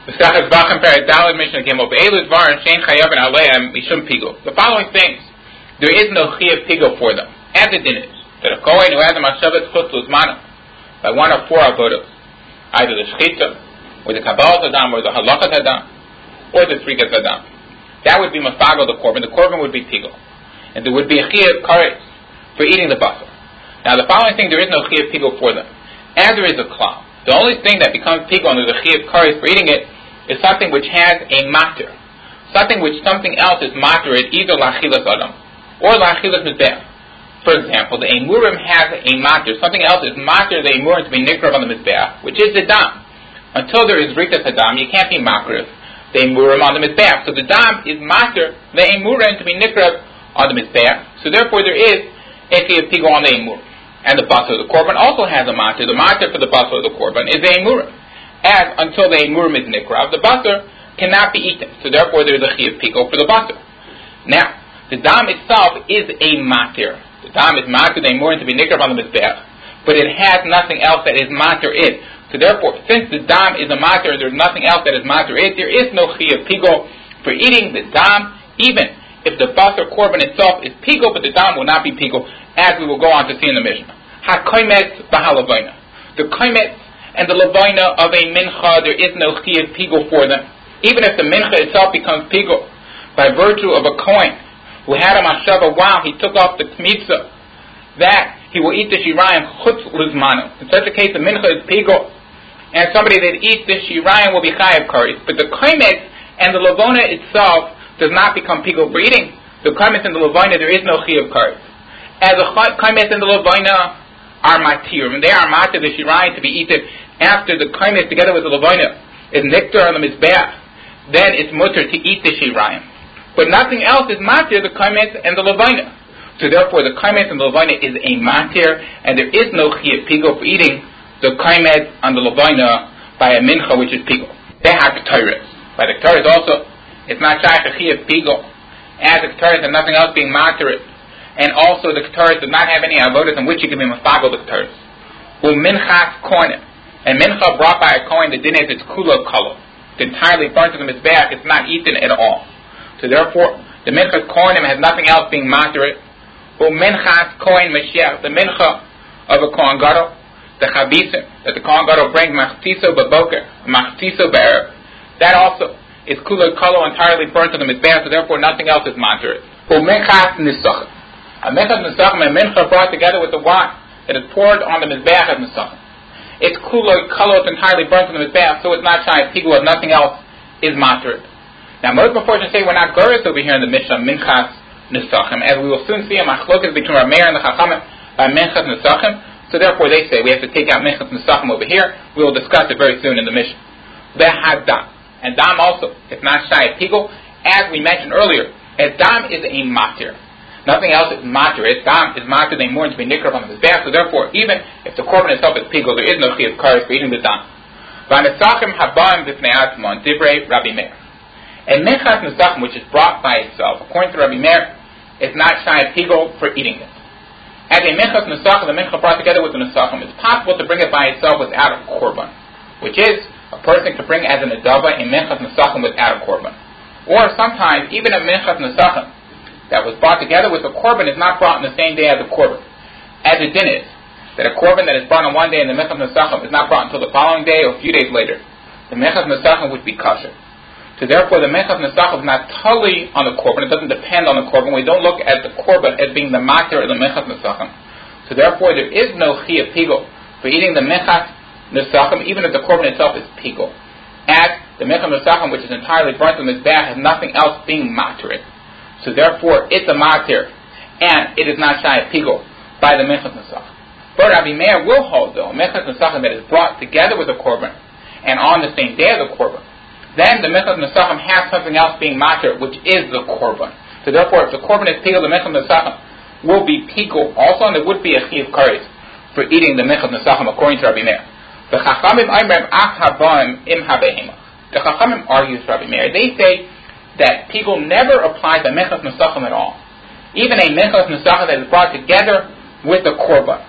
The following things, there is no chiyuv pigo for them, as it is that a kohen who has a mashavet chutz luzmana by one of four avodos, either the shchita, or the kabbalas adam, or the halachat adam, or the tzrikas adam, that would be mafago the korban. The korban would be pigo, and there would be a chiyuv kares for eating the basar. Now, the following thing, there is no chiyuv pigo for them, as there is a klal. The only thing that becomes pigo under the chiyuv kares for eating it is something which has a matir, something else is matir, either lachilas adam or lachilas mizbeach. For example, the emurim has a matir, something else is matir the emurim to be nikrav on the mizbeach, which is the dam. Until there is rikas hadam, you can't be makriv the emurim on the mizbeach. So the dam is matir the emurim to be nikrav on the mizbeach. So therefore, there is a chiyuv pigo on the emurim. And the basar of the korban also has a matir. The matir for the basar of the korban is the emurim. As until the emurim is nikrav, the basar cannot be eaten. So therefore, there is a chiyuv pigo for the basar. Now, the dam itself is a matir. The dam is matir the emurim to be nikrav on the mizbeach, but it has nothing else that is matir it. So therefore, since the dam is a matir, there is nothing else that is matir it. There is no chiyuv pigo for eating the dam, even if the basar korban itself is pigo, but the dam will not be pigo, as we will go on to see in the Mishnah. Ha-koimet b'ha-levayna. The koimet and the levayna of a mincha, there is no chiyuv pigo for them. Even if the mincha itself becomes pigo, by virtue of a kohen who had a mashava while he took off the mitzvah, that he will eat the shirayim chutz luzmanu. In such a case, the mincha is pigo, and somebody that eats the shirayim will be chayav kares. But the koimet and the levayna itself does not become pigo for eating. The koimet and the levayna, there is no chiyuv kares. As the koimet and the levayna are matir, and they are matir the shirayim to be eaten after the koimet together with the levayna is nectar on the mizbeach, then it's mutter to eat the shirayim. But nothing else is matir the koimet and the levayna. So therefore, the koimet and the levayna is a matir, and there is no chiyuv pigo for eating the koimet and the levayna by a mincha, which is pigo. They have ketores. By the ketores also, it's not shaykh a chiyuv pigo, as the ketores and nothing else being matir. And also the ketores does not have any avodas in which you can be mafago the ketores. Minchas kohen, and mincha brought by a kohen, the din is it's kula kalo. It's entirely burnt to the mizbeach, it's not eaten at all. So therefore, the minchas kohenim has nothing else being matir. Minchas kohen mashiach, the mincha of a kohen gadol, the chavisim that the kohen gadol brings machtiso baboker, machtiso be'erev, that also is kula kalo, entirely burnt to the mizbeach. So therefore, nothing else is matir. Minchas nisachim, a minchas nisachim, a mincha brought together with the wine that is poured on the mizbeach of nisachim. It's kula kalo, it's entirely burnt to the mizbeach, so it's not shy pigu, nothing else is matir. Now, most unfortunately say we're not guris over here in the Mishnah, minchas nisachim, as we will soon see a machlokas between Rav Meir and the Chachamim by minchas nisachim. So therefore, they say we have to take out minchas nisachim over here. We will discuss it very soon in the Mishnah. V'hadam, and dam also, it's not shy pigu, as we mentioned earlier, as dam is a matir. Nothing else is matir. It's dam is matir. They more to be nikrav on the mizbeach. So therefore, even if the korban itself is pigo, there is no chiyuv kares for eating the dam. V'anisachim habaim b'fnei atzmon divrei Rabbi Meir. And minchas nisachim, which is brought by itself, according to Rabbi Meir, is not shy pigo for eating it. As a minchas nisachim, the mincha brought together with the nisachim, it's possible to bring it by itself without a korban, which is a person to bring as an adava a minchas nisachim without a korban. Or sometimes even a minchas nisachim that was brought together with a korban is not brought on the same day as a korban. As a din is, that a korban that is brought on one day and the minchas nisachim is not brought until the following day or a few days later, the minchas nisachim would be kosher. So therefore, the minchas nisachim is not totally on the korban. It doesn't depend on the korban. We don't look at the korban as being the matir of the minchas nisachim. So therefore, there is no chiyuv pigo for eating the minchas nisachim, even if the korban itself is pigo. As the minchas nisachim, which is entirely burnt on the mizbeach, has nothing else being matir. So therefore, it's a matir, and it is not shy pigo by the minchas nisachim. But Rabbi Meir will hold, though, a minchas nisachim that is brought together with the korban and on the same day of the korban, then the minchas nisachim has something else being matir, which is the korban. So therefore, if the korban is pigo, the minchas nisachim will be pigo also, and there would be a chiyuv kares for eating the minchas nisachim, according to Rabbi Meir. The Chachamim argues Rabbi Meir. They say that pigo never applies to minchas nisachim at all. Even a minchas nisachim that is brought together with the korban.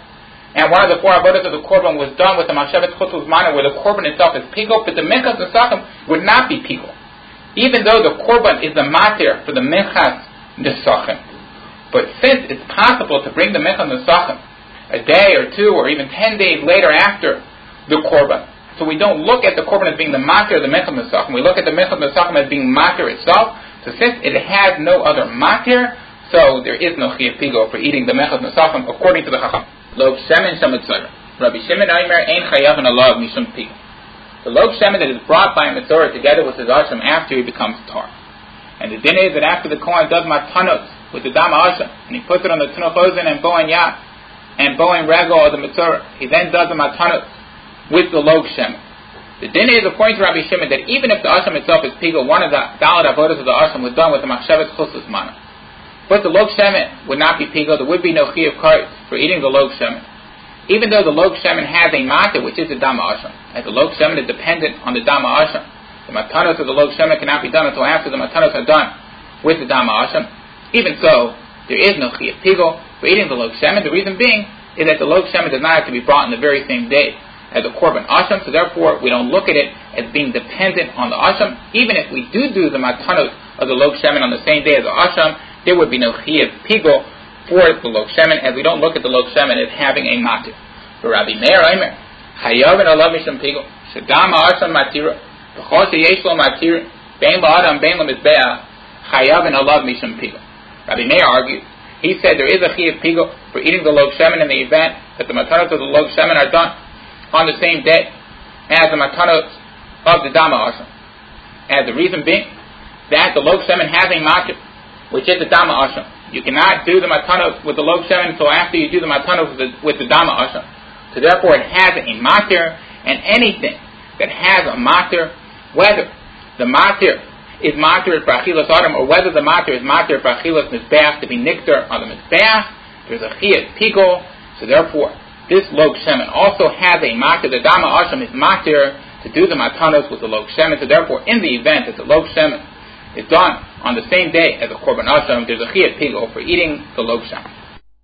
and one of the 4 avodas of the korban was done with the Mashavet Chutzul Zmana, where the korban itself is pigo, but the Minchas Nesachim would not be pigo, even though the korban is the matir for the Minchas Nesachim. But since it's possible to bring the Minchas Nesachim a day or 2 or even 10 days later after the korban, so we don't look at the korban as being the matir of the Minchas Nesachim, we look at the Minchas Nesachim as being matir itself. So since it has no other matir, so there is no chiyuv pigo for eating the Minchas Nesachim according to the Chacham. Log shemen shemitzorah. Rabbi Shimon Omer ein chayav and alav mishum pigo. The log shemen that is brought by a mitzorah together with his asham after he becomes tar. And the din is that after the kohen does matanot with the dam asham, and he puts it on the tunuch ozen and bowen yad and bowen regel of the mitzorah, he then does the matanot with the log shemen. The din is, according to Rabbi Shimon, that even if the asham itself is pigo, one of the daled avodas of the asham was done with the machshavet chutzul zmana. But the log shemen would not be pigo. There would be no chiyuv kares for eating the log shemen, even though the log shemen has a matir, which is the dama asham. As the log shemen is dependent on the dama asham, the matanos of the log shemen cannot be done until after the matanos are done with the dama asham. Even so, there is no chiyuv pigo for eating the log shemen. The reason being is that the log shemen does not have to be brought in the very same day as the korban asham, so therefore we don't look at it as being dependent on the asham. Even if we do the matanos of the log shemen on the same day as the asham, there would be no chiyuv pigo for the log shemen, as we don't look at the log shemen as having a matir. For Rabbi Meir Omer, chayav and alav mishum pigo, shedam ha'asham matira, v'chol sheyesh lo matir, bein la'adam bein la'mizbeach, chayav and alav mishum pigo. Rabbi Meir argued. He said there is a chiyuv pigo for eating the log shemen in the event that the matanos of the log shemen are done on the same day as the matanos of the dama asham. And the reason being that the log shemen has a matir, which is the dama asham. You cannot do the matanos with the log shemen until after you do the matanos with the dama asham. So therefore it has a matir, and anything that has a matir, whether the matir is matir for achilas adam, or whether the matir is matir for achilas mizbeach, to be niktar on the mizbeach, there's a chiyuv pigo. So therefore this log shemen also has a matir. The dama asham is matir to do the matanos with the log shemen. So therefore in the event that the log shemen is done on the same day as the korban asham, there's a chiyuv pigo for eating the log shemen.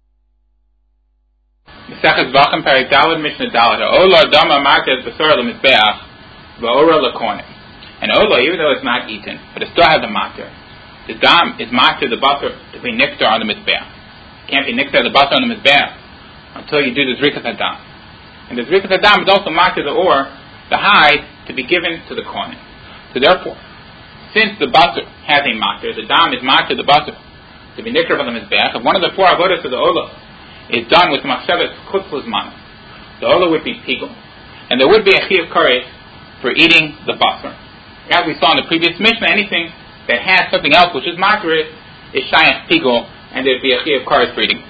Mesechus Vachim Perek Daled Mishnah Daled Ola Dama Market Besor LeMizbeach Va'ora LeKohen. And Ola, even though it's not eaten, but it still has a matir. The dam is matir the basar to be niktar on the mizbeach. It can't be niktar the basar on the mizbeach until you do the zrikas hadam. And the zrikas hadam is also matir the hide, to be given to the kohen. So therefore, since the basar has a matir, the dam is matir the basar to be niktar on the mizbeach. If one of the 4 avodas of the ola is done with machshavet chutzul zmana, the ola would be pigo, and there would be a chiyuv kares for eating the basar. As we saw in the previous Mishnah, anything that has something else which is matir is shayach pigo, and there'd be a chiyuv kares for eating.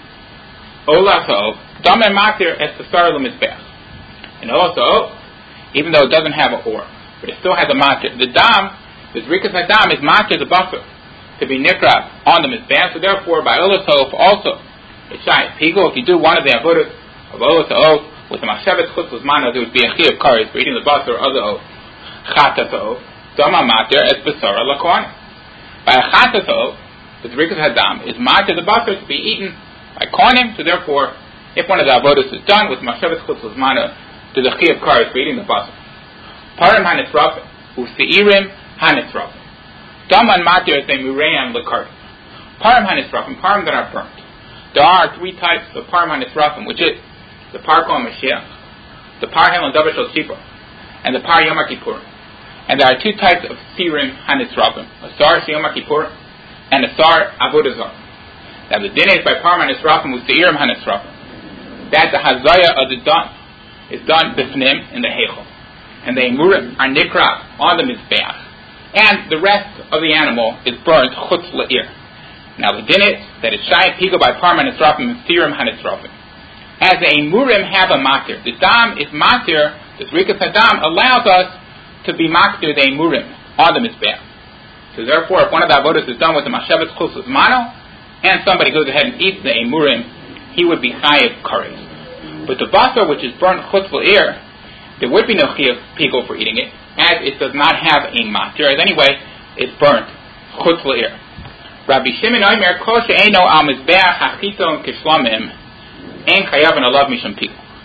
Ola so dam and matir es besar lemizbeach, and also even though it doesn't have a or, but it still has a matir. The dam, the zrikas hadam, is matir the basar to be nikra on the mizbeach. So therefore, by ola so also it's shayach pigo. If you do one of the avodas of ola so with the machshavet chutzul zmana, there would be a chiyuv kares for eating the basar of the oath. Chatato dama matir es besara lakohen. By a chatato, the zrikas hadam is matir the basar to be eaten by kohenim. So therefore, if one of the avodas is done with machshavet chutzul zmana, there's a chiyuv kares for eating the basar. Parim hanisrafim useirim hanisrafim. Daman matir es emureim lekarim. Parim hanisrafim, parim that are burnt. There are 3 types of parim hanisrafim, which is the par kol Mashiach, the par hel davar shel tzipor, and the par Yom Kippur. And there are 2 types of sirim hanisrafim, a sar sheyom Kippur and a sar avodah zarah. Now the din is by par hanisrafim with seirim hanisrafim, that the hazaya of the dam is done bifnim in the heichal, and the emurim are nikra on the mizbeach, and the rest of the animal is burnt chutz la'ir. Now the din is that it's shayach pigo by par hanisrafim and sirim hanisrafim. As the emurim have a matir, the dam is matir. The zrikas hadam allows us to be maktir the emurim on the mizbeach. So therefore, if one of the avodas is done with the machshavet chutzul zmana, and somebody goes ahead and eats the emurim, he would be chayiv kares. But the basar, which is burnt chutz l'ir, there would be no chayiv pigo for eating it, as it does not have a matir. As anyway, it's burnt chutz l'ir. Rabbi Shimon Omer kol she'eino al mizbeach hachiton kishlamim ein chayav and alav mishum pigo.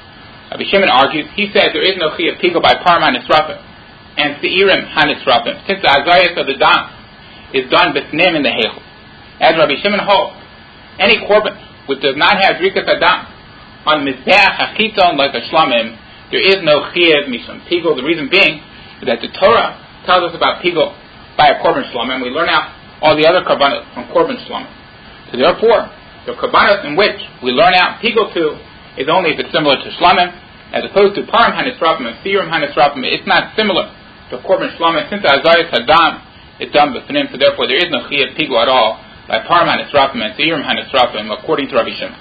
Rabbi Shimon argues. He says there is no chiyuv pigo by parim hanisrafim and seirim hanisrafim, since the azayas of the dam is done b'snim in the heichel. As Rabbi Shimon holds, any korban which does not have zrikas adam on mizbeach hachiton like a shlamim, there is no chiyuv mishum pigo. The reason being that the Torah tells us about pigo by a korban shlamim, and we learn out all the other korbanos from korban shlamim. So therefore, the korbanos in which we learn out pigo to is only if it's similar to shlamim, as opposed to parim hanisrafim and seirim hanisrafim. It's not similar to korban shlamim, since the azayas hadam is done b'fnim. So therefore, there is no chiyuv pigo at all by parim hanisrafim and seirim hanisrafim, according to Rabbi Shimon.